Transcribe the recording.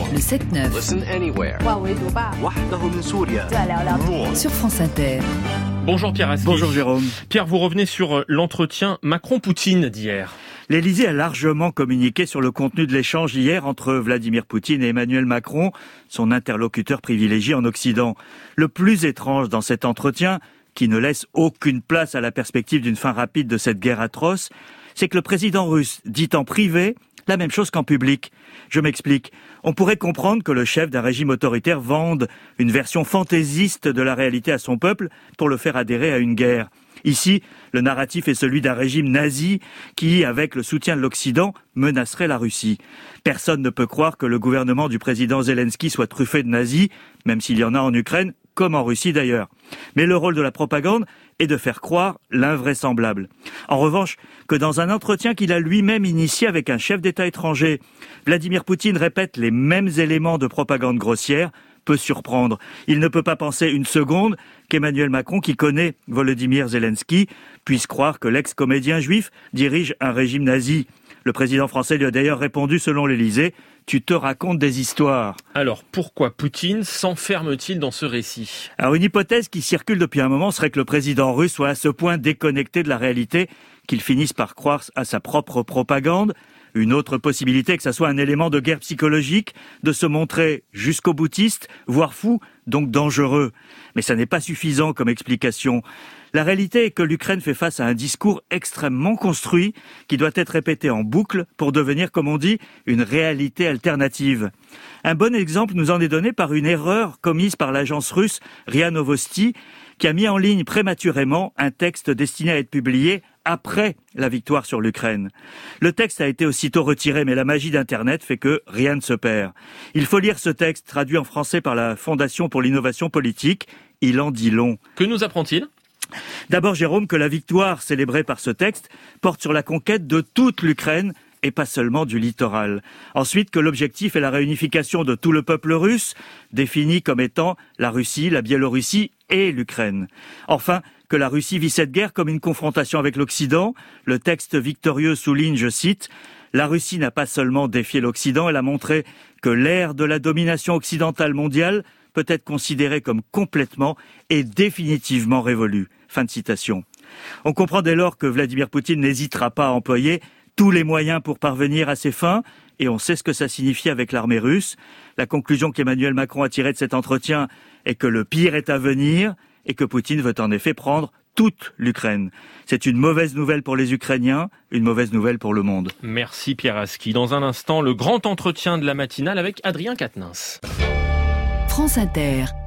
Le 7-9. Listen anywhere. Sur France Inter. Bonjour Pierre Asli. Bonjour Jérôme. Pierre, vous revenez sur l'entretien Macron-Poutine d'hier. L'Élysée a largement communiqué sur le contenu de l'échange hier entre Vladimir Poutine et Emmanuel Macron, son interlocuteur privilégié en Occident. Le plus étrange dans cet entretien, qui ne laisse aucune place à la perspective d'une fin rapide de cette guerre atroce, c'est que le président russe dit en privé la même chose qu'en public. Je m'explique. On pourrait comprendre que le chef d'un régime autoritaire vende une version fantaisiste de la réalité à son peuple pour le faire adhérer à une guerre. Ici, le narratif est celui d'un régime nazi qui, avec le soutien de l'Occident, menacerait la Russie. Personne ne peut croire que le gouvernement du président Zelensky soit truffé de nazis, même s'il y en a en Ukraine, comme en Russie d'ailleurs. Mais le rôle de la propagande est de faire croire l'invraisemblable. En revanche, que dans un entretien qu'il a lui-même initié avec un chef d'État étranger, Vladimir Poutine répète les mêmes éléments de propagande grossière, peut surprendre. Il ne peut pas penser une seconde qu'Emmanuel Macron, qui connaît Volodymyr Zelensky, puisse croire que l'ex-comédien juif dirige un régime nazi. Le président français lui a d'ailleurs répondu, selon l'Élysée, « Tu te racontes des histoires ». Alors, pourquoi Poutine s'enferme-t-il dans ce récit ? Alors, une hypothèse qui circule depuis un moment serait que le président russe soit à ce point déconnecté de la réalité qu'il finisse par croire à sa propre propagande. Une autre possibilité est que ça soit un élément de guerre psychologique, de se montrer jusqu'au boutiste, voire fou, donc dangereux. Mais ça n'est pas suffisant comme explication. La réalité est que l'Ukraine fait face à un discours extrêmement construit qui doit être répété en boucle pour devenir, comme on dit, une réalité alternative. Un bon exemple nous en est donné par une erreur commise par l'agence russe RIA Novosti, qui a mis en ligne prématurément un texte destiné à être publié après la victoire sur l'Ukraine. Le texte a été aussitôt retiré, mais la magie d'Internet fait que rien ne se perd. Il faut lire ce texte, traduit en français par la Fondation pour l'innovation politique. Il en dit long. Que nous apprend-il ? D'abord, Jérôme, que la victoire célébrée par ce texte porte sur la conquête de toute l'Ukraine et pas seulement du littoral. Ensuite, que l'objectif est la réunification de tout le peuple russe, défini comme étant la Russie, la Biélorussie et l'Ukraine. Enfin, que la Russie vit cette guerre comme une confrontation avec l'Occident. Le texte victorieux souligne, je cite, « La Russie n'a pas seulement défié l'Occident, elle a montré que l'ère de la domination occidentale mondiale peut être considérée comme complètement et définitivement révolue. » Fin de citation. On comprend dès lors que Vladimir Poutine n'hésitera pas à employer tous les moyens pour parvenir à ses fins, et on sait ce que ça signifie avec l'armée russe. La conclusion qu'Emmanuel Macron a tirée de cet entretien est que le pire est à venir, et que Poutine veut en effet prendre toute l'Ukraine. C'est une mauvaise nouvelle pour les Ukrainiens, une mauvaise nouvelle pour le monde. Merci Pierre Asli. Dans un instant, le grand entretien de la matinale avec Adrien Quatennens. France Inter.